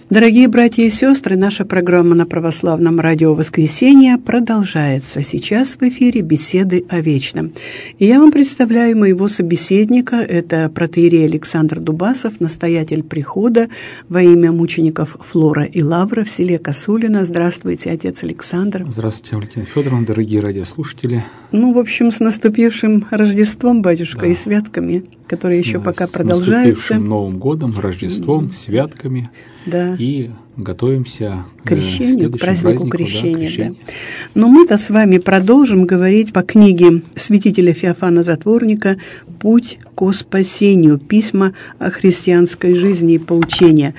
Дорогие братья и сестры, наша программа на православном радио «Воскресенье» продолжается. Сейчас в эфире «Беседы о вечном». И я вам представляю моего собеседника. Это протоиерей Александр Дубасов, настоятель прихода во имя мучеников Флора и Лавра в селе Косулино. Здравствуйте, отец Александр. Здравствуйте, Валентина Федоровна, дорогие радиослушатели. В общем, с наступившим Рождеством, батюшка, и святками, которые еще пока продолжаются. С наступившим Новым годом, Рождеством, святками. Да. И готовимся к крещению, к празднику крещения. Да. Но мы-то с вами продолжим говорить по книге святителя Феофана Затворника «Путь ко спасению. Письма о христианской жизни и поучения».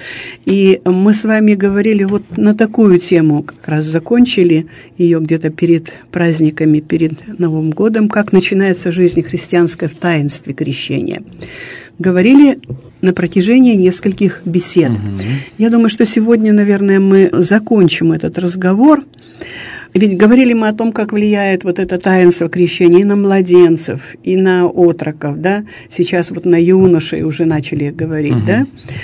И мы с вами говорили вот на такую тему, как раз закончили ее где-то перед праздниками, перед Новым годом, как начинается жизнь христианская в таинстве крещения. Говорили на протяжении нескольких бесед. Я думаю, что сегодня, наверное, мы закончим этот разговор. Ведь говорили мы о том, как влияет вот это таинство крещения и на младенцев, и на отроков, да? Сейчас вот на юношей уже начали говорить, да?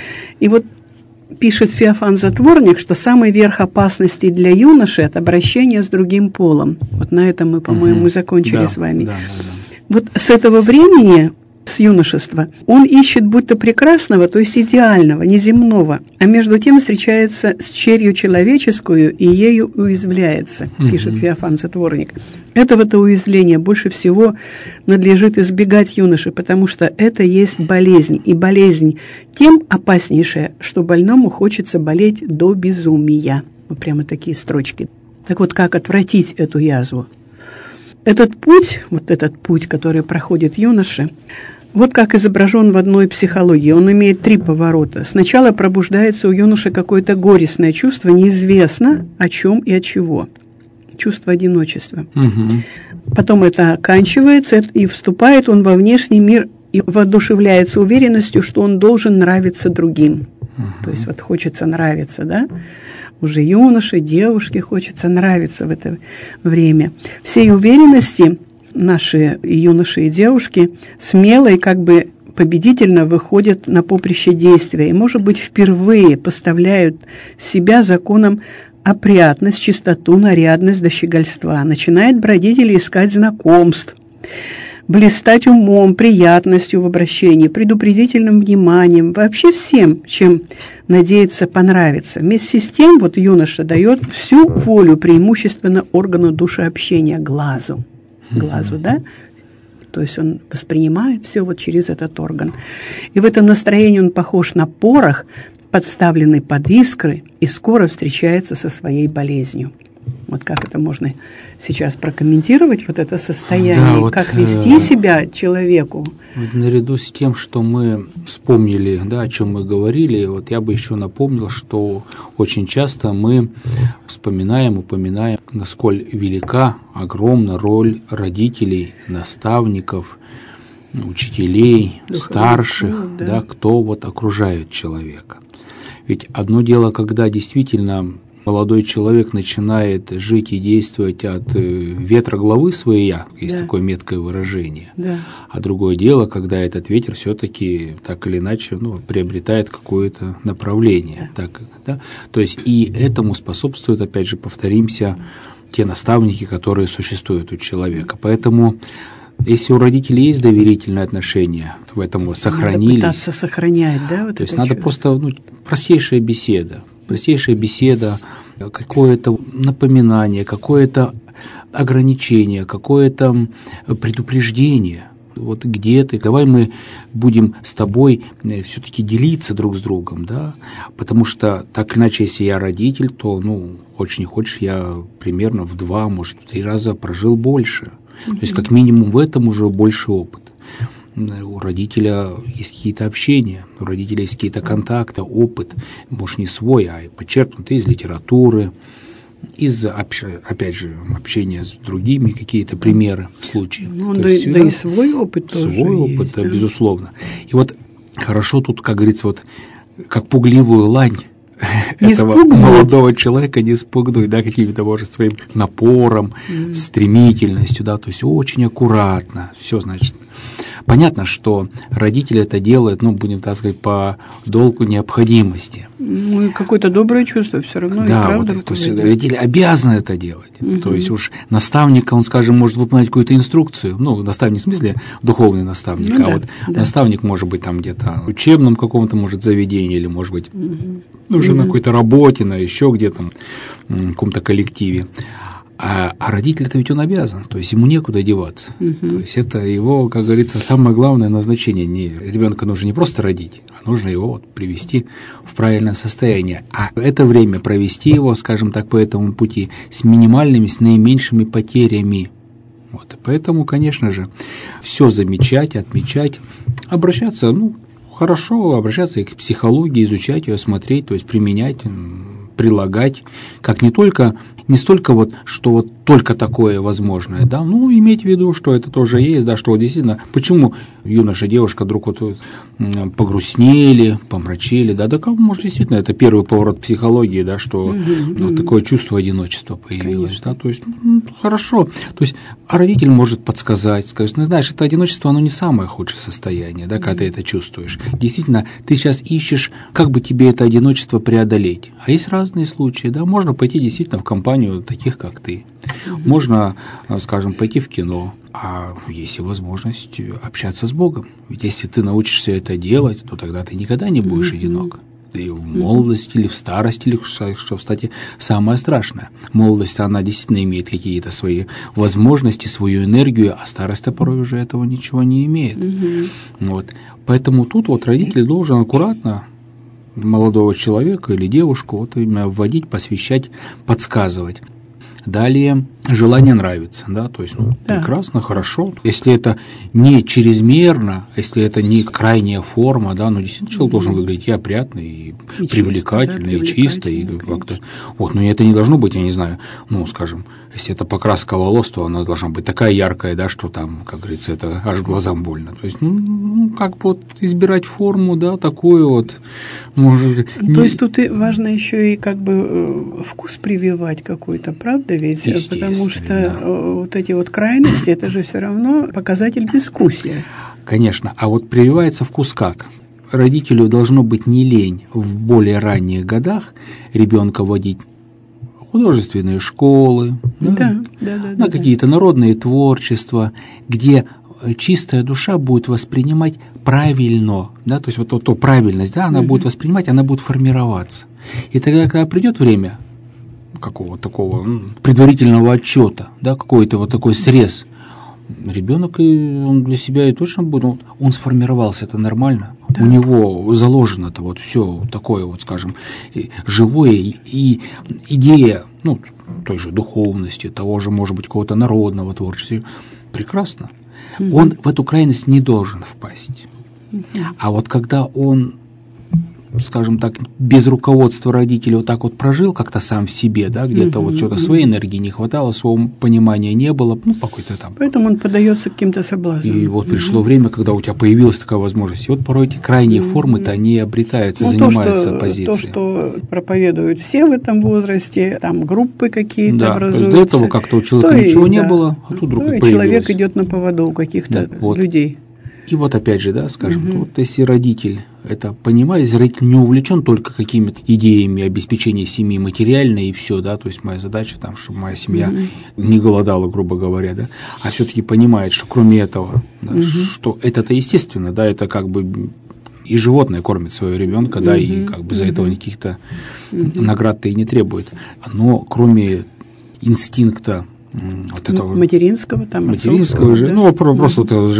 И вот пишет Феофан Затворник, что самый верх опасности для юноши – это обращение с другим полом. Вот на этом мы, по-моему, закончили с вами. Да. Вот с этого времени, с юношества, он ищет будто прекрасного, то есть идеального, неземного, а между тем встречается с черью человеческую и ею уязвляется, пишет Феофан Затворник. Этого-то уязвления больше всего надлежит избегать юноше, потому что это есть болезнь, и болезнь тем опаснейшая, что больному хочется болеть до безумия. Вот прямо такие строчки. Так вот, как отвратить эту язву? Этот путь, который проходит юноша, вот как изображен в одной психологии. Он имеет 3 поворота. Сначала пробуждается у юноши какое-то горестное чувство, неизвестно о чем и от чего. Чувство одиночества. Потом это оканчивается, и вступает он во внешний мир и воодушевляется уверенностью, что он должен нравиться другим. То есть вот хочется нравиться, да? Уже юноше, девушке хочется нравиться в это время. Всей уверенности наши юноши и девушки смело и как бы победительно выходят на поприще действия и, может быть, впервые поставляют себя законом опрятность, чистоту, нарядность до щегольства. Начинает бродить или искать знакомств, блистать умом, приятностью в обращении, предупредительным вниманием, вообще всем, чем надеется понравиться. Вместе с тем вот юноша дает всю волю преимущественно органу душеобщения, глазу, да? То есть он воспринимает все вот через этот орган. И в этом настроении он похож на порох, подставленный под искры, и скоро встречается со своей болезнью. Вот как это можно сейчас прокомментировать, вот это состояние, да, как вести себя человеку? Наряду с тем, что мы вспомнили, да, о чем мы говорили, вот я бы еще напомнил, что очень часто мы упоминаем, насколько велика, огромна роль родителей, наставников, учителей, старших, да, кто вот окружает человека. Ведь одно дело, когда действительно молодой человек начинает жить и действовать от ветра головы своей, есть такое меткое выражение. Да. А другое дело, когда этот ветер все-таки так или иначе приобретает какое-то направление. Да. Так, да? То есть и этому способствуют, опять же, повторимся, те наставники, которые существуют у человека. Поэтому если у родителей есть доверительные отношения, в этом сохранились. Надо пытаться сохранять, да? Вот то есть надо просто простейшая беседа, какое-то напоминание, какое-то ограничение, какое-то предупреждение. Вот где ты? Давай мы будем с тобой все-таки делиться друг с другом, да? Потому что так иначе, если я родитель, то, хочешь не хочешь, я примерно в 2, может, в 3 раза прожил больше. То есть, как минимум, в этом уже больше опыт. У родителя есть какие-то общения, у родителя есть какие-то контакты, опыт, может, не свой, а почерпнутый из литературы, из, опять же, общения с другими, какие-то примеры, случаи. И свой опыт тоже есть. Свой опыт, да? Безусловно. И вот хорошо тут, как говорится, вот как пугливую лань этого молодого человека не спугнуть, да, каким-то, может, своим напором, стремительностью, да, то есть очень аккуратно, все, значит, Понятно, что родители это делают, будем так сказать, по долгу необходимости. Ну, и какое-то доброе чувство все равно. Да, и правда, вот, то есть родители обязаны это делать. Угу. То есть уж наставник, он, скажем, может выполнять какую-то инструкцию, наставник в смысле духовный наставник, наставник может быть там где-то в учебном каком-то, может, заведении, или, может быть, уже на какой-то работе, на еще где-то, в каком-то коллективе. А родитель-то ведь он обязан, то есть ему некуда деваться. То есть это его, как говорится, самое главное назначение. Ребенка нужно не просто родить, а нужно его привести в правильное состояние. А это время провести его, скажем так, по этому пути с минимальными, с наименьшими потерями. Поэтому, конечно же, все замечать, отмечать, обращаться, хорошо, обращаться и к психологии, изучать ее, смотреть, то есть применять, прилагать, как не столько что только такое возможное, иметь в виду, что это тоже есть, что действительно, почему юноша, девушка вдруг погрустнели, помрачели, может, действительно, это первый поворот психологии, что такое чувство одиночества появилось, то есть, хорошо, то есть, а родитель может подсказать, сказать, знаешь, это одиночество, оно не самое худшее состояние, когда ты это чувствуешь, действительно, ты сейчас ищешь, как бы тебе это одиночество преодолеть, а есть разные случаи, можно пойти действительно в компанию таких, как ты, можно, скажем, пойти в кино, а есть и возможность общаться с Богом. Ведь если ты научишься это делать, то тогда ты никогда не будешь одинок. И в молодости, или в старости, или, что, кстати, самое страшное. Молодость, она действительно имеет какие-то свои возможности, свою энергию, а старость-то порой уже этого ничего не имеет. Поэтому тут родитель должен аккуратно молодого человека или девушку именно вводить, посвящать, подсказывать. Далее желание нравится, то есть прекрасно, хорошо. Если это не чрезмерно, если это не крайняя форма, действительно человек должен выглядеть и опрятно, и привлекательно, и чисто, и как-то. Но это не должно быть, я не знаю, скажем, если это покраска волос, то она должна быть такая яркая, что там, как говорится, это аж глазам больно. То есть, избирать форму, такую может. То есть тут важно еще и вкус прививать какой-то, правда ведь? Потому что эти крайности, это же все равно показатель безвкусия. Конечно. А прививается вкус как? Родителю должно быть не лень в более ранних годах ребенка водить в художественные школы, на какие-то народные творчества, где чистая душа будет воспринимать правильно, то есть эту правильность, она будет воспринимать, она будет формироваться. И тогда, когда придет время какого-то такого предварительного отчета, какой-то такой срез, ребенок, он для себя и точно будет, он сформировался, это нормально, у него заложено-то все такое, скажем, живое, и идея, той же духовности, того же, может быть, какого-то народного творчества, прекрасно. Он в эту крайность не должен впасть. А когда он, скажем так, без руководства родителей прожил как-то сам в себе, где-то что-то своей энергии не хватало, своего понимания не было, какой-то там. Поэтому он поддается каким-то соблазнам. И пришло время, когда у тебя появилась такая возможность. И порой эти крайние формы-то они обретаются, занимаются позицией. То, что проповедуют все в этом возрасте, там группы какие-то образуются. То есть до этого как-то у человека ничего не было, а тут вдруг появилось. Человек идет на поводу у каких-то людей. И опять же, скажем, если родитель это понимает, если родитель не увлечен только какими-то идеями обеспечения семьи материальной и все, то есть моя задача, чтобы моя семья не голодала, грубо говоря, а все-таки понимает, что кроме этого, что это-то естественно, это и животное кормит своего ребенка, и за этого никаких-то наград-то и не требует. Но кроме инстинкта этого материнского, же, просто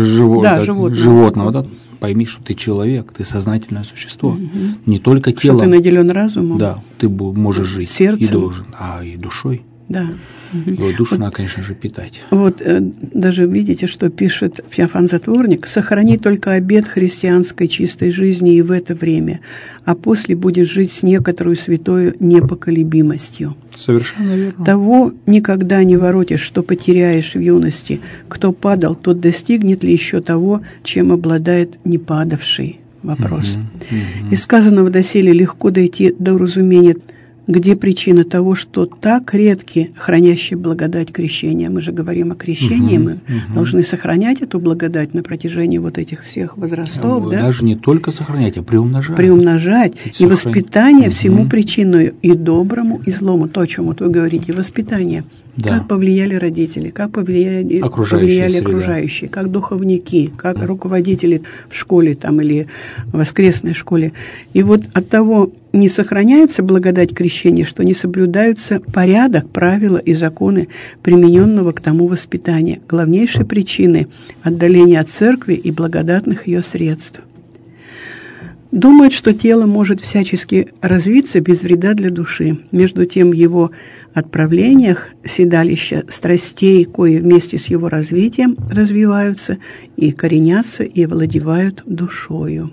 животного, пойми, что ты человек, ты сознательное существо, не только телом. Что ты наделен разумом. Да, ты можешь жить сердцем. И должен, и душой. Да. Его душу надо, конечно же, питать. Даже видите, что пишет Феофан Затворник: «Сохрани только обет христианской чистой жизни и в это время, а после будешь жить с некоторую святою непоколебимостью». Совершенно верно. «Того никогда не воротишь, что потеряешь в юности. Кто падал, тот достигнет ли еще того, чем обладает не падавший?» Вопрос. Из сказанного доселе легко дойти до разумения Где причина того, что так редки хранящие благодать крещения? Мы же говорим о крещении, мы должны сохранять эту благодать на протяжении вот этих всех возрастов. Да? Даже не только сохранять, а приумножать. Приумножать. И воспитание всему причиною, и доброму, и злому. То, о чем вот вы говорите, воспитание. Да. Как повлияли родители, как повлияли окружающие, как духовники, как руководители в школе там, или в воскресной школе. И вот от того не сохраняется благодать крещения, что не соблюдаются порядок, правила и законы примененного к тому воспитания, главнейшей причины отдаления от церкви и благодатных ее средств. Думает, что тело может всячески развиться без вреда для души. Между тем, его отправлениях седалища страстей, кои вместе с его развитием развиваются и коренятся и овладевают душою.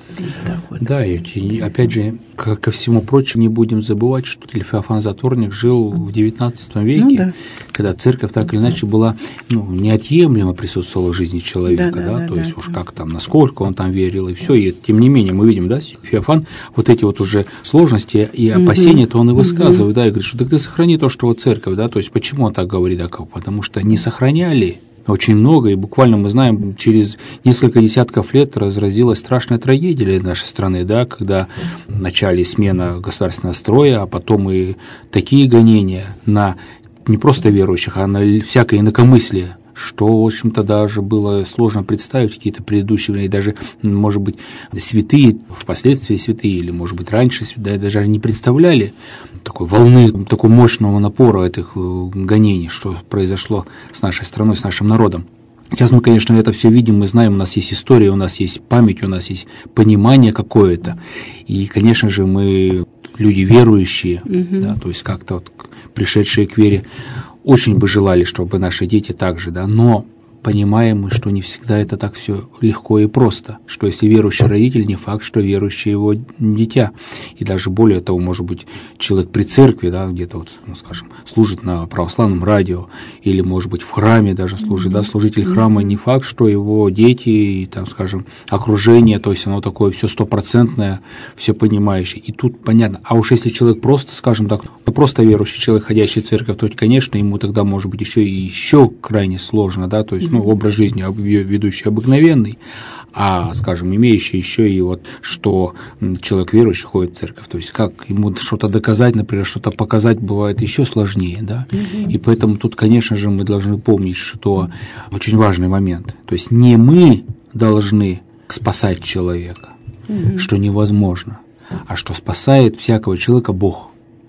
Вот. Да, и опять же, ко всему прочему, не будем забывать, что Феофан Затворник жил в XIX веке, когда церковь так или иначе была неотъемлемо присутствовала в жизни человека, то есть уж как там, насколько он там верил, и все, и тем не менее мы видим, да, Феофан вот эти вот уже сложности и опасения, то он и высказывает, да, и говорит, что так ты сохрани то, что вот церковь, да, то есть почему он так говорит, да, потому что не сохраняли очень много, и буквально мы знаем, через несколько десятков лет разразилась страшная трагедия для нашей страны, да, когда в начале смена государственного строя, а потом и такие гонения на не просто верующих, а на всякое инакомыслие, что, в общем-то, даже было сложно представить какие-то предыдущие, и даже, может быть, святые, впоследствии святые, или, может быть, раньше святые, даже не представляли такой волны, такого мощного напора этих гонений, что произошло с нашей страной, с нашим народом. Сейчас мы, конечно, это все видим, мы знаем, у нас есть история, у нас есть память, у нас есть понимание какое-то, и, конечно же, мы люди верующие, да, то есть как-то вот пришедшие к вере, очень бы желали, чтобы наши дети так же, да, но понимаем мы, что не всегда это так все легко и просто, что если верующий родитель, не факт, что верующий его дитя, и даже более того, может быть, человек при церкви, да, где-то вот, скажем, служит на православном радио, или, может быть, в храме даже служит, да, служитель храма, не факт, что его дети, и, там, скажем, окружение, то есть оно такое все стопроцентное, все понимающее, и тут понятно, а уж если человек просто, скажем так, просто верующий человек, ходящий в церковь, то, конечно, ему тогда, может быть, еще крайне сложно, да, то есть, образ жизни ведущий обыкновенный, а, скажем, имеющий еще и вот, что человек верующий ходит в церковь, то есть как ему что-то доказать, например, что-то показать бывает еще сложнее, да, и поэтому тут, конечно же, мы должны помнить, что очень важный момент, то есть не мы должны спасать человека, что невозможно, а что спасает всякого человека Бог,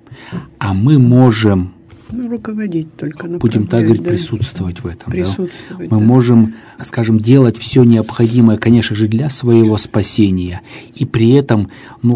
а мы можем руководить только, будем так говорить, присутствовать в этом. Присутствовать, да? Мы можем, скажем, делать все необходимое, конечно же, для своего спасения, и при этом,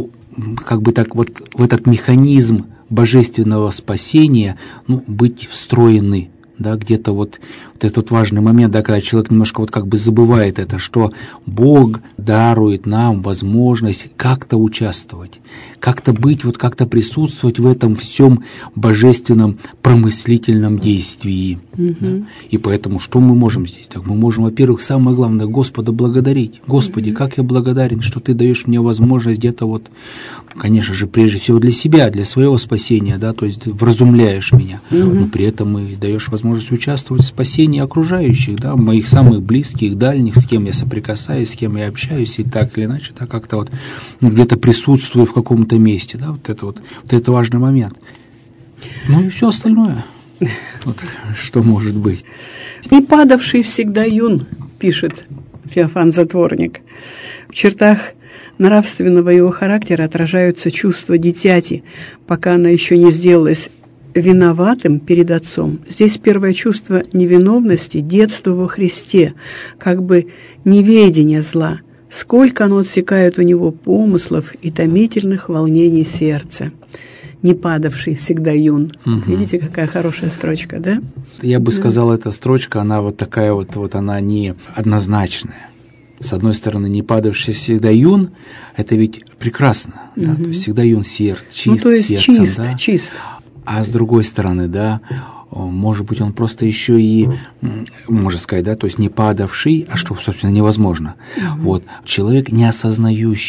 как бы так вот в этот механизм божественного спасения, быть встроены. Да, где-то вот этот важный момент, да, когда человек немножко вот как бы забывает это, что Бог дарует нам возможность как-то участвовать, как-то быть, вот как-то присутствовать в этом всем божественном промыслительном действии. Да? И поэтому что мы можем здесь? Так мы можем, во-первых, самое главное, Господа благодарить. Господи, как я благодарен, что Ты даешь мне возможность где-то вот, конечно же, прежде всего для себя, для своего спасения, да, то есть вразумляешь меня, но при этом и даешь возможность участвовать в спасении окружающих, да, моих самых близких, дальних, с кем я соприкасаюсь, с кем я общаюсь, и так или иначе, так как-то вот где-то присутствую в каком-то месте, да, вот это важный момент. Ну и все остальное, вот, что может быть. «Не падавший всегда юн», пишет Феофан Затворник. В чертах нравственного его характера отражаются чувства дитяти, пока она еще не сделалась виноватым перед отцом. Здесь первое чувство невиновности, детства во Христе, как бы неведение зла. Сколько оно отсекает у него помыслов и томительных волнений сердца. «Не падавший всегда юн». Видите, какая хорошая строчка, да? Я бы сказал, эта строчка, она вот такая вот она не однозначная. С одной стороны, не падавший всегда юн, это ведь прекрасно, да? То есть всегда юн сердце, чист, то есть сердцем, да? чист. А с другой стороны, да, может быть, он просто еще и, можно сказать, да, то есть не падавший, а что, собственно, невозможно. Вот, человек, не осознающий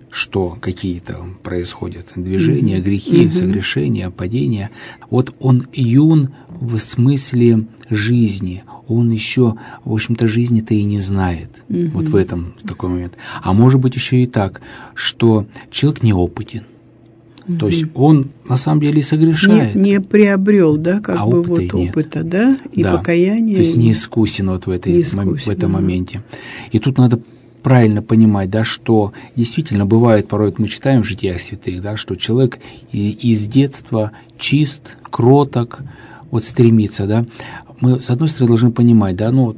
что какие-то происходят движения, грехи, согрешения, падения. Вот он юн в смысле жизни, он еще, в общем-то, жизни-то и не знает. Вот в этом такой момент. А может быть еще и так, что человек неопытен. То есть он на самом деле согрешает. Не приобрел, да, как бы вот опыта, да, и покаяния. То есть не искусен вот в этом моменте. И тут надо правильно понимать, да, что действительно бывает, порой мы читаем в житиях святых, да, что человек из детства чист, кроток, вот стремится, да. Мы, с одной стороны, должны понимать, да, ну,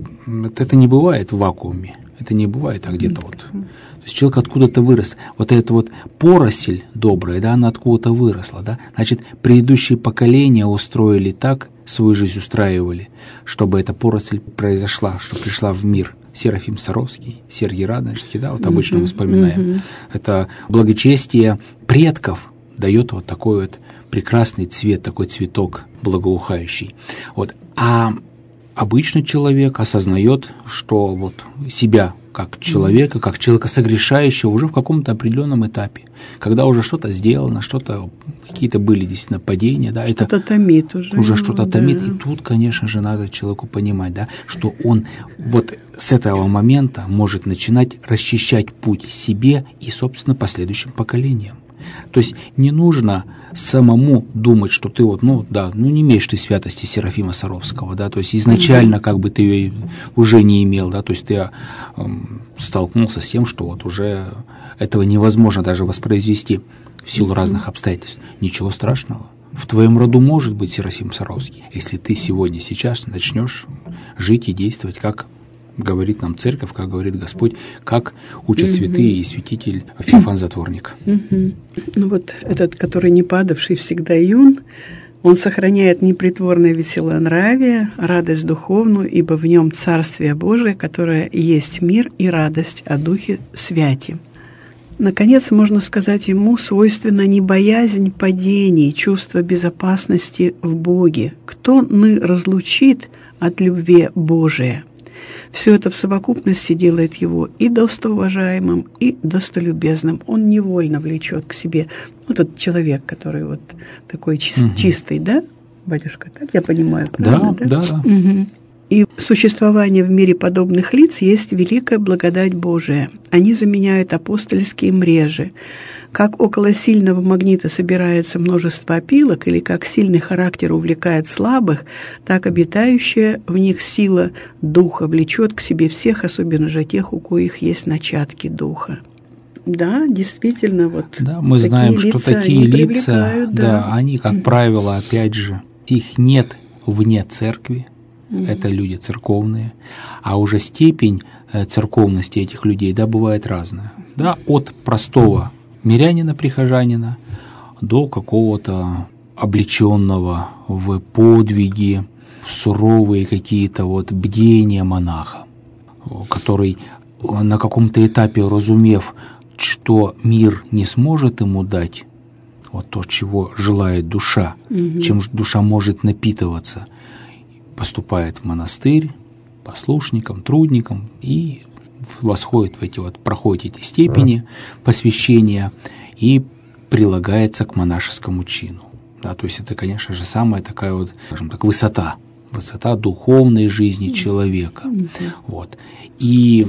это не бывает в вакууме, это не бывает, а где-то вот. То есть человек откуда-то вырос. Вот эта вот поросль добрая, да, она откуда-то выросла, да. Значит, предыдущие поколения устроили так, свою жизнь устраивали, чтобы эта поросль произошла, чтобы пришла в мир. Серафим Саровский, Сергий Радонежский, да, вот обычно мы вспоминаем. Это благочестие предков дает вот такой вот прекрасный цвет, такой цветок благоухающий. Вот. А обычный человек осознает, что вот себя как человека согрешающего уже в каком-то определенном этапе, когда уже что-то сделано, какие-то были действительно падения, да, что-то томит уже что-то томит, и тут, конечно же, надо человеку понимать, да, что он вот с этого момента может начинать расчищать путь себе и, собственно, последующим поколениям. То есть не нужно самому думать, что ты вот, не имеешь ты святости Серафима Саровского, да, то есть изначально как бы ты ее уже не имел, да, то есть ты столкнулся с тем, что вот уже этого невозможно даже воспроизвести в силу разных обстоятельств. Ничего страшного. В твоем роду может быть Серафим Саровский, если ты сейчас начнешь жить и действовать, как говорит нам Церковь, как говорит Господь, как учат святые и святитель Феофан Затворник. Ну вот этот, который не падавший всегда юн, он сохраняет непритворное веселонравие, радость духовную, ибо в нем Царствие Божие, которое есть мир и радость о Духе Святи. Наконец, можно сказать, ему свойственна не боязнь падений, чувство безопасности в Боге. Кто разлучит от любви Божия? Все это в совокупности делает его и достоуважаемым, и достолюбезным. Он невольно влечет к себе. Вот этот человек, который вот такой чистый, да, батюшка? Так я понимаю, правда? Да. И существование в мире подобных лиц есть великая благодать Божия. Они заменяют апостольские мрежи. Как около сильного магнита собирается множество опилок, или как сильный характер увлекает слабых, так обитающая в них сила духа влечет к себе всех, особенно же тех, у коих есть начатки духа. Да, действительно, вот. Да, мы знаем, что такие лица, они, как правило, опять же, их нет вне церкви. Это люди церковные, а уже степень церковности этих людей, да, бывает разная. Да, от простого мирянина, прихожанина, до какого-то облеченного в подвиги, в суровые какие-то вот бдения монаха, который на каком-то этапе, разумев, что мир не сможет ему дать вот то, чего желает душа, чем душа может напитываться, поступает в монастырь послушником, трудником и восходит в эти вот, проходит эти степени посвящения и прилагается к монашескому чину. Да, то есть это, конечно же, самая такая вот, скажем так, высота духовной жизни человека. Вот. И,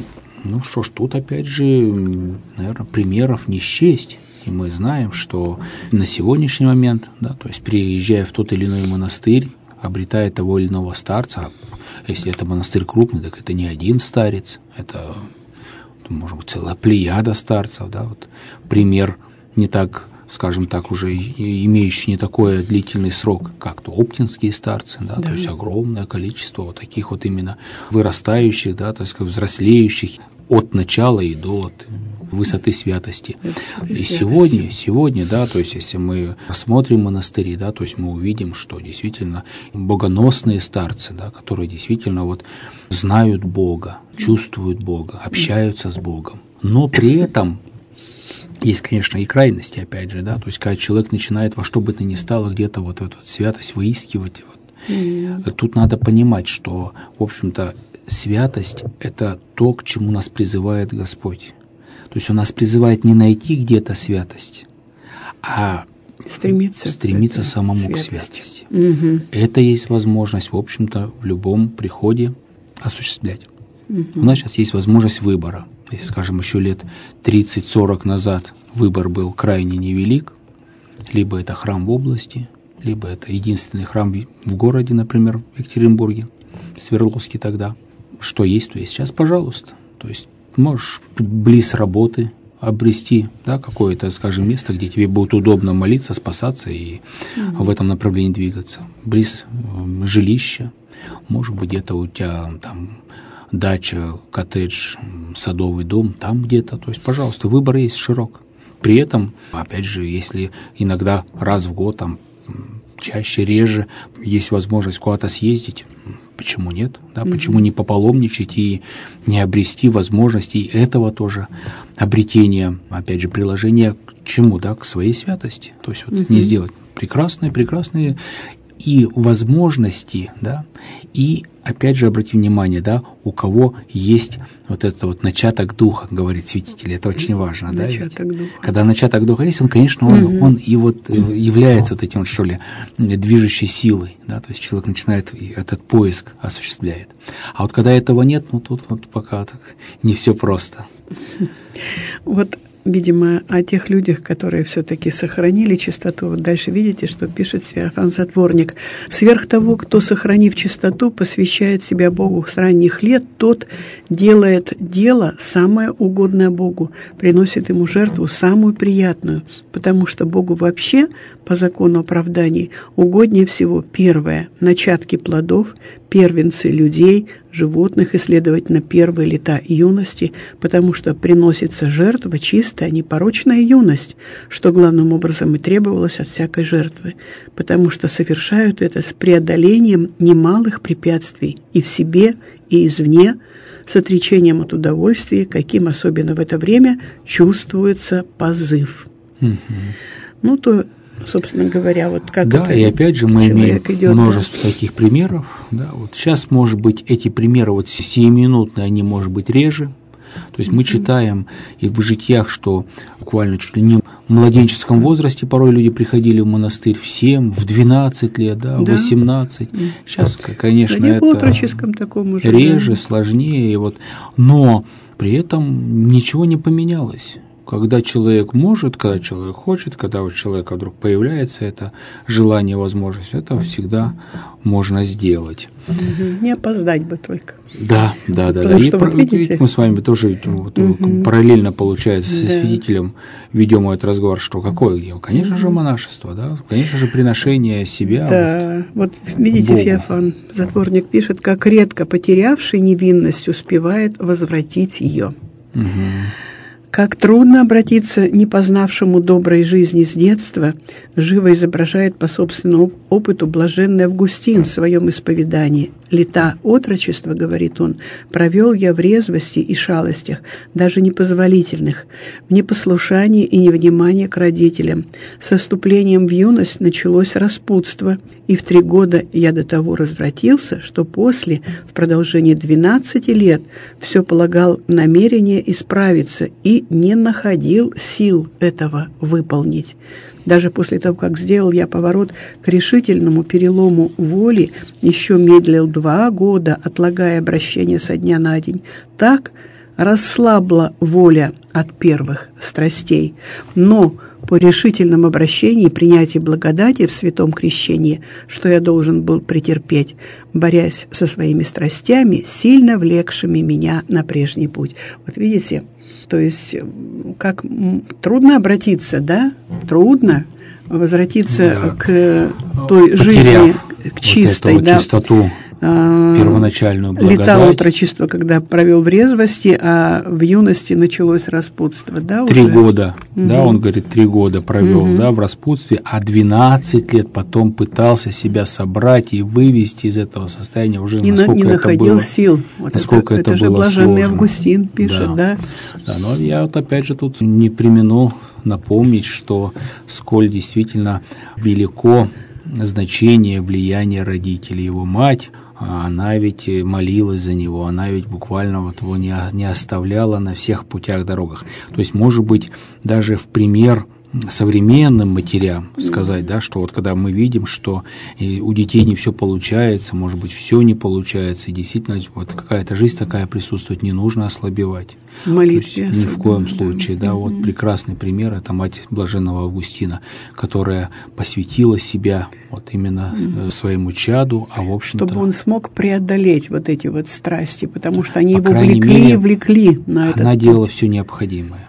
тут опять же, наверное, примеров не счесть. И мы знаем, что на сегодняшний момент, да, то есть приезжая в тот или иной монастырь, обретая того или иного старца, если это монастырь крупный, так это не один старец, это, может быть, целая плеяда старцев, да, вот пример не так, скажем так, уже имеющий не такой длительный срок, как то оптинские старцы, да, то есть огромное количество вот таких вот именно вырастающих, да, так сказать, взрослеющих от начала и до высоты святости. И сегодня, да, то есть если мы рассмотрим монастыри, да, то есть мы увидим, что действительно богоносные старцы, да, которые действительно вот знают Бога, чувствуют Бога, общаются с Богом, но при этом есть, конечно, и крайности, опять же, да, то есть когда человек начинает во что бы то ни стало где-то вот эту святость выискивать, тут надо понимать, что, в общем-то, святость – это то, к чему нас призывает Господь. То есть он нас призывает не найти где-то святость, а стремиться самому к святости. Угу. Это есть возможность, в общем-то, в любом приходе осуществлять. Угу. У нас сейчас есть возможность выбора. Если, скажем, еще лет 30-40 назад выбор был крайне невелик, либо это храм в области, либо это единственный храм в городе, например, в Екатеринбурге, Свердловске тогда. Что есть, то есть. Сейчас, пожалуйста. То есть можешь близ работы обрести, да, какое-то, скажем, место, где тебе будет удобно молиться, спасаться и в этом направлении двигаться. Близ жилища, может быть, где-то у тебя там дача, коттедж, садовый дом, там где-то. То есть, пожалуйста, выбор есть широк. При этом, опять же, если иногда раз в год, там, чаще, реже есть возможность куда-то съездить, почему нет? Да? Почему не попаломничать и не обрести возможности и этого тоже обретения, опять же, приложения к чему? Да? К своей святости. То есть вот не сделать прекрасные и возможности, да, и опять же обратите внимание, да, у кого есть вот это вот начаток духа, говорит святитель, это очень важно, да, духа. Когда начаток духа есть, он, конечно, он и вот является вот этим, что ли, движущей силой, да, то есть человек начинает этот поиск осуществляет. А вот когда этого нет, ну тут вот пока так не все просто. Вот, видимо, о тех людях, которые все-таки сохранили чистоту. Вот дальше видите, что пишет Феофан Затворник. «Сверх того, кто, сохранив чистоту, посвящает себя Богу с ранних лет, тот делает дело самое угодное Богу, приносит ему жертву самую приятную, потому что Богу вообще, по закону оправданий, угоднее всего первое – начатки плодов, первенцы людей, животных и, следовательно, первые лета юности, потому что приносится жертва чистая, непорочная юность, что главным образом и требовалось от всякой жертвы, потому что совершают это с преодолением немалых препятствий и в себе, и извне, с отречением от удовольствия, каким особенно в это время чувствуется позыв». Ну, то, собственно говоря, вот как да, это и опять же мы имеем идет, множество таких примеров. Да, вот сейчас, может быть, эти примеры вот сиюминутные, они, может быть, реже. То есть мы читаем и в житиях, что буквально чуть ли не в младенческом возрасте порой люди приходили в монастырь в 7, в 12 лет, да, в 18. Сейчас, конечно, да, это по отроческом таком уже, реже, сложнее. Вот. Но при этом ничего не поменялось. Когда человек может, когда человек хочет, когда у человека вдруг появляется это желание, возможность, это всегда можно сделать. Не опоздать бы только. Да. Потому что, вот видите, мы с вами тоже параллельно, получается, со свидетелем ведем этот разговор, что какое где? Конечно же, монашество, да, конечно же, приношение себя. Да, вот видите, Богу. Феофан Затворник пишет, как редко потерявший невинность успевает возвратить ее. Как трудно обратиться не познавшему доброй жизни с детства, живо изображает по собственному опыту блаженный Августин в своем исповедании. «Лета отрочества, — говорит он, — провел я в резвости и шалостях, даже непозволительных, в непослушании и невнимании к родителям. Со вступлением в юность началось распутство, и в 3 года я до того развратился, что после, в продолжении 12 лет, все полагал намерение исправиться и не находил сил этого выполнить. Даже после того, как сделал я поворот к решительному перелому воли, еще медлил 2 года, отлагая обращение со дня на день. Так расслабла воля от первых страстей. Но по решительном обращении и принятии благодати в святом крещении, что я должен был претерпеть, борясь со своими страстями, сильно влекшими меня на прежний путь». Вот видите, то есть как трудно обратиться, да? Трудно возвратиться к той жизни, к чистой, вот чистоту, первоначальную благодать. Лета отрочества, когда провел в резвости, а в юности началось распутство, да, 3 уже? года, да, он говорит, 3 года провел, да, в распутстве, а 12 лет потом пытался себя собрать и вывести из этого состояния уже, насколько не это находил было, сил. Вот насколько это же было блаженный сложно. Августин пишет, да. Да, но я вот опять же тут не премину напомнить, что сколь действительно велико значение, влияние родителей. Его мать, она ведь молилась за него, она ведь буквально вот его не оставляла на всех путях, дорогах. То есть, может быть, даже в пример современным матерям сказать, да, что вот когда мы видим, что у детей не все получается, может быть, все не получается, и действительно вот какая-то жизнь такая присутствует, не нужно ослабевать. Молитве ни в коем случае, да, вот прекрасный пример, это мать блаженного Августина, которая посвятила себя вот именно своему чаду, а в общем-то... Чтобы он смог преодолеть вот эти вот страсти, потому что они по его влекли на этот она путь. делала все необходимое.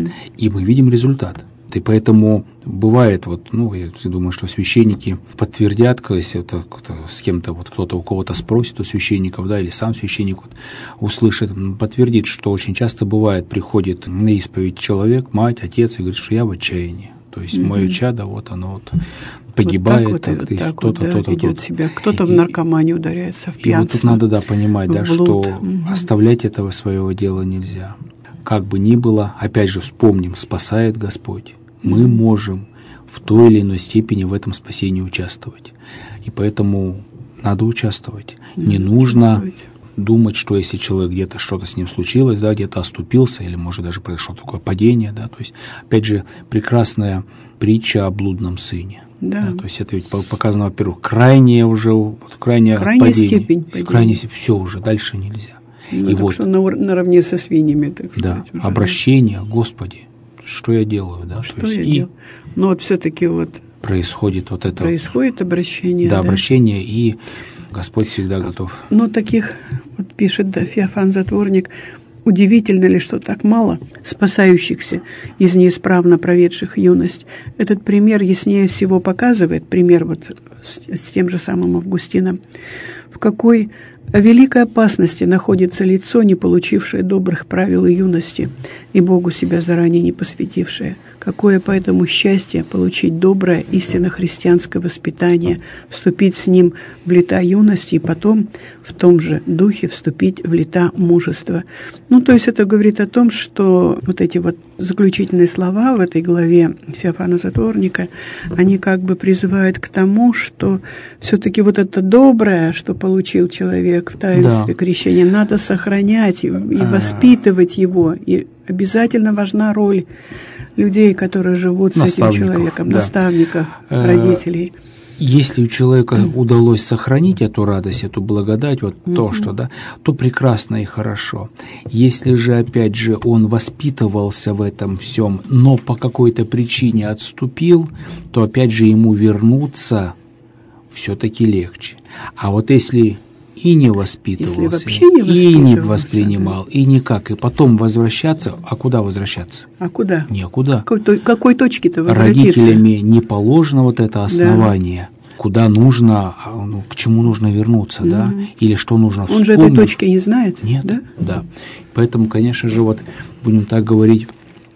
И мы видим результат. И поэтому бывает, вот, ну, я думаю, что священники подтвердят, если это с кем-то, вот кто-то у кого-то спросит, у священников, да, или сам священник вот услышит, подтвердит, что очень часто бывает, приходит на исповедь человек, мать, отец, и говорит, что я в отчаянии. То есть мое чадо, вот оно вот погибает, вот так вот, то-то идет себя. Кто-то в наркоманию ударяется, в пьянство. И вот тут надо, да, понимать, да, что оставлять этого своего дела нельзя. Как бы ни было, опять же, вспомним, спасает Господь. Мы можем в той или иной степени в этом спасении участвовать. И поэтому надо участвовать. Не нужно думать, что если человек где-то что-то с ним случилось, да, где-то оступился, или может даже произошло такое падение, да, то есть, опять же, прекрасная притча о блудном сыне. Да. Да, то есть это ведь показано, во-первых, крайняя падение. Степень падения. Крайняя степень, все уже, дальше нельзя. Ну, и так вот, что наравне со свиньями, так сказать. Да, уже, обращение, Господи, что я делаю, да? Что то есть, я делаю? Но вот все-таки вот происходит вот это. Происходит обращение. Да, обращение, и Господь всегда готов. Но таких, вот пишет Феофан Затворник, удивительно ли, что так мало спасающихся из неисправно проведших юность. Этот пример яснее всего показывает, пример вот с тем же самым Августином, в какой великой опасности находится лицо, не получившее добрых правил юности и Богу себя заранее не посвятившее. Какое поэтому счастье получить доброе, истинно христианское воспитание, вступить с ним в лета юности и потом в том же духе вступить в лета мужества. Ну, то есть это говорит о том, что вот эти вот заключительные слова в этой главе Феофана Затворника, они как бы призывают к тому, что все-таки вот это доброе, что получил человек в таинстве крещения, надо сохранять и воспитывать его. И обязательно важна роль людей, которые живут с этим человеком, наставников, родителей. Если у человека удалось сохранить эту радость, эту благодать, вот то, что, да, то прекрасно и хорошо. Если же, опять же, он воспитывался в этом всем, но по какой-то причине отступил, то, опять же, ему вернуться все-таки легче. А вот если и не воспитывался, и не воспринимал, и никак, и потом возвращаться, а куда возвращаться? А куда? Некуда. Какой точке-то возвратиться? Родителями не положено вот это основание, куда нужно, ну, к чему нужно вернуться, да, или что нужно вспомнить. Он же этой точки не знает? Нет, да. Поэтому, конечно же, вот будем так говорить,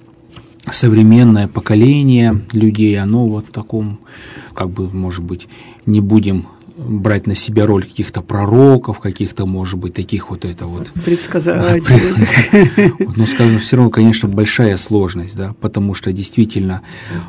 современное поколение людей, оно вот в таком, как бы, может быть, не будем брать на себя роль каких-то пророков, каких-то, может быть, таких вот это вот... предсказателей. Но, скажем, все равно, конечно, большая сложность, да, потому что действительно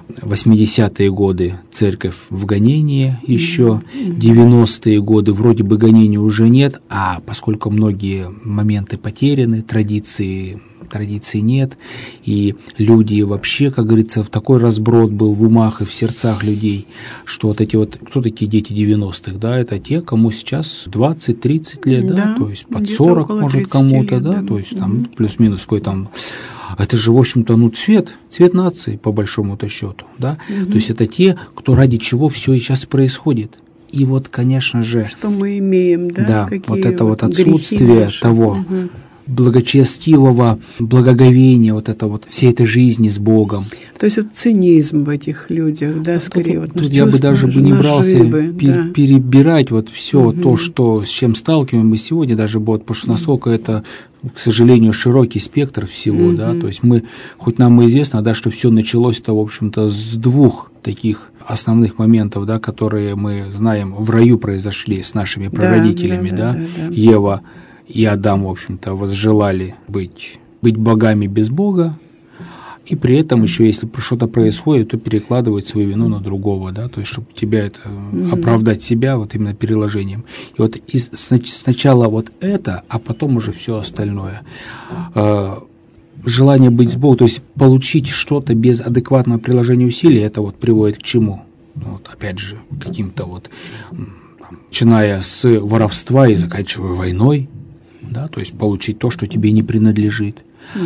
80-е годы церковь в гонении еще, 90-е годы вроде бы гонений уже нет, а поскольку многие моменты потеряны, традиции нет, и люди вообще, как говорится, в такой разброд был в умах и в сердцах людей, что вот эти вот, кто такие дети 90-х, да, это те, кому сейчас 20-30 лет, да, то есть под 40, может, кому-то, да, то есть там плюс-минус какой там, это же, в общем-то, ну, цвет нации, по большому-то счету, да, то есть это те, кто ради чего все сейчас происходит. И вот, конечно же... Что мы имеем, да? Да, вот это вот отсутствие того... благочестивого благоговения, вот это вот всей этой жизни с Богом. То есть это цинизм в этих людях, да, скорее. Вот тут я бы даже не брался перебирать вот все то, что, с чем сталкиваемся сегодня, даже вот, потому что насколько это, к сожалению, широкий спектр всего, да, то есть мы, хоть нам и известно, да, что все началось-то, в общем-то, с двух таких основных моментов, да, которые мы знаем, в раю произошли с нашими прародителями, да. Ева и Адам, в общем-то, возжелали быть богами без Бога, И при этом еще, если что-то происходит, то перекладывать свою вину на другого, да, то есть, чтобы тебя это, оправдать себя вот именно переложением. И вот сначала вот это, а потом уже все остальное. Желание быть с Богом, то есть получить что-то без адекватного приложения усилий, это вот приводит к чему? Вот, опять же, каким-то вот, начиная с воровства и заканчивая войной, да, то есть получить то, что тебе не принадлежит.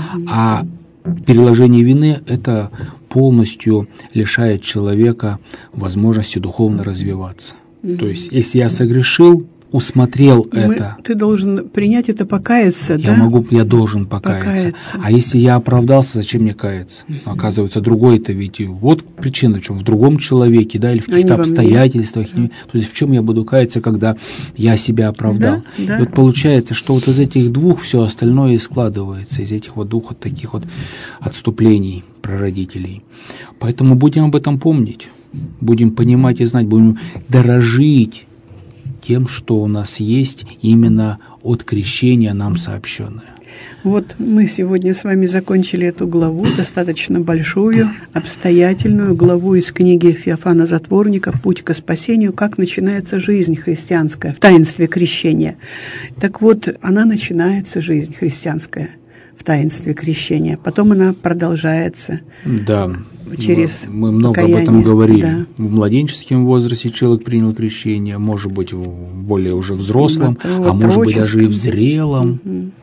А переложение вины – это полностью лишает человека возможности духовно развиваться. То есть, если я согрешил, усмотрел это. Ты должен принять это, покаяться, я должен покаяться. А если я оправдался, зачем мне каяться? Оказывается, другой-то ведь вот причина, в чем в другом человеке, да, или в каких-то обстоятельствах. То есть в чем я буду каяться, когда я себя оправдал? И вот получается, что вот из этих двух все остальное и складывается, из этих вот двух вот таких вот отступлений прародителей. Поэтому будем об этом помнить, будем понимать и знать, будем дорожить тем, что у нас есть именно от крещения нам сообщенное. Вот мы сегодня с вами закончили эту главу, достаточно большую, обстоятельную главу из книги Феофана Затворника «Путь ко спасению. Как начинается жизнь христианская в таинстве крещения». Так вот, она начинается, жизнь христианская, в таинстве крещения. Потом она продолжается. Да. Через мы много покаяние. Об этом говорили. Да. В младенческом возрасте человек принял крещение, может быть, в более уже взрослом, а может быть, даже и в зрелом,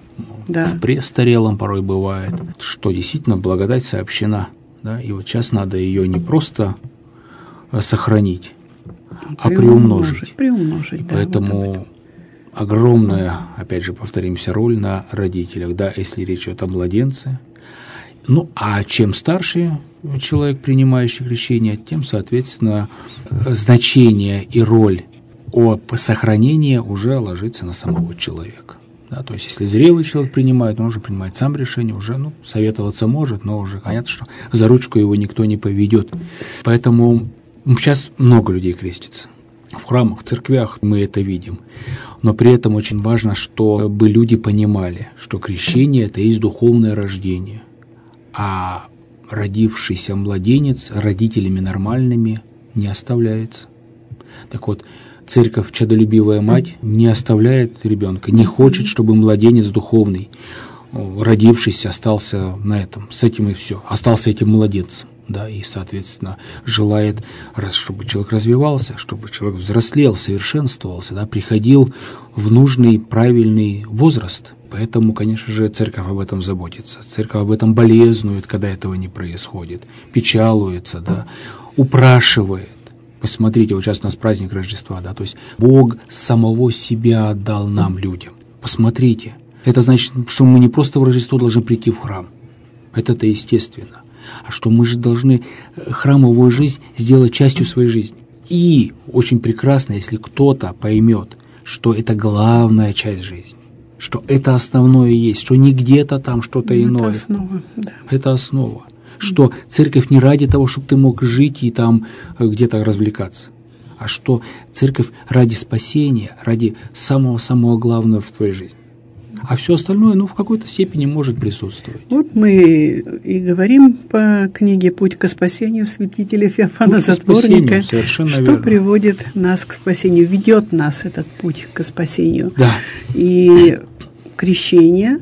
в престарелом порой бывает, что действительно благодать сообщена. Да? И вот сейчас надо ее не просто сохранить, а приумножить. И поэтому огромная, опять же, повторимся, роль на родителях, да, если речь идет о младенце. Ну, а чем старше человек, принимающий крещение, тем, соответственно, значение и роль о сохранении уже ложится на самого человека. Да, то есть, если зрелый человек принимает, он уже принимает сам решение, уже советоваться может, но уже понятно, что за ручку его никто не поведет. Поэтому сейчас много людей крестится. В храмах, в церквях мы это видим. Но при этом очень важно, чтобы люди понимали, что крещение – это и есть духовное рождение. А родившийся младенец родителями нормальными не оставляется. Так вот, церковь, чадолюбивая мать, не оставляет ребенка, не хочет, чтобы младенец духовный, родившийся, остался на этом, с этим и все, остался этим младенцем. Да, и, соответственно, желает, чтобы человек развивался, чтобы человек взрослел, совершенствовался, да, приходил в нужный, правильный возраст. Поэтому, конечно же, церковь об этом заботится. Церковь об этом болезнует, когда этого не происходит, печалуется, да, упрашивает. Посмотрите, вот сейчас у нас праздник Рождества, да, то есть Бог самого себя отдал нам, людям. Посмотрите. Это значит, что мы не просто в Рождество должны прийти в храм. Это-то естественно. А что мы же должны храмовую жизнь сделать частью своей жизни. И очень прекрасно, если кто-то поймет, что это главная часть жизни, что это основное есть, что не где-то там что-то иное. Это основа, да. Это основа. Что церковь не ради того, чтобы ты мог жить и там где-то развлекаться, а что церковь ради спасения, ради самого-самого главного в твоей жизни. А все остальное, в какой-то степени может присутствовать. Вот мы и говорим по книге «Путь ко спасению» святителя Феофана Затворника, что верно. Приводит нас к спасению, ведет нас этот путь ко спасению. Да. И крещение,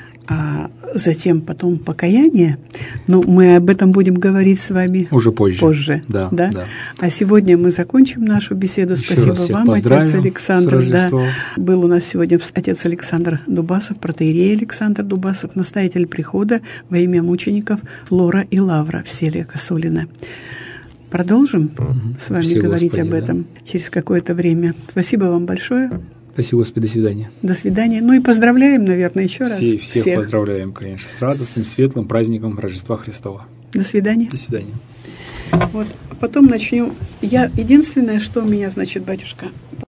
а затем потом покаяние, но мы об этом будем говорить с вами уже позже. Да. А сегодня мы закончим нашу беседу. Еще Спасибо вам, отец Александр. Да. Был у нас сегодня отец Александр Дубасов, протоиерей Александр Дубасов, настоятель прихода во имя мучеников Флора и Лавра в селе Косулино. Продолжим с вами Спасибо, говорить Господи, об этом через какое-то время. Спасибо вам большое. Спасибо, Господи, до свидания. До свидания. И поздравляем, наверное, еще раз. Всех поздравляем, конечно, с радостным, светлым праздником Рождества Христова. До свидания. До свидания. Вот, потом начнем. Единственное, что у меня, батюшка,